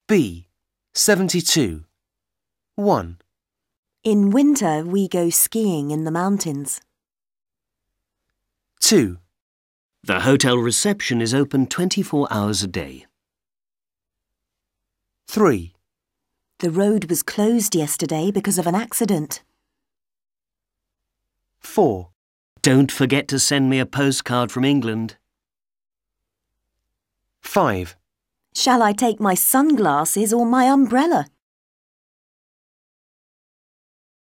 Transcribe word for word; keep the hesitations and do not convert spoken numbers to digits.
B. seventy-two. one. In winter, we go skiing in the mountains. two. The hotel reception is open twenty-four hours a day. three. The road was closed yesterday because of an accident. four. Don't forget to send me a postcard from England. five. Shall I take my sunglasses or my umbrella?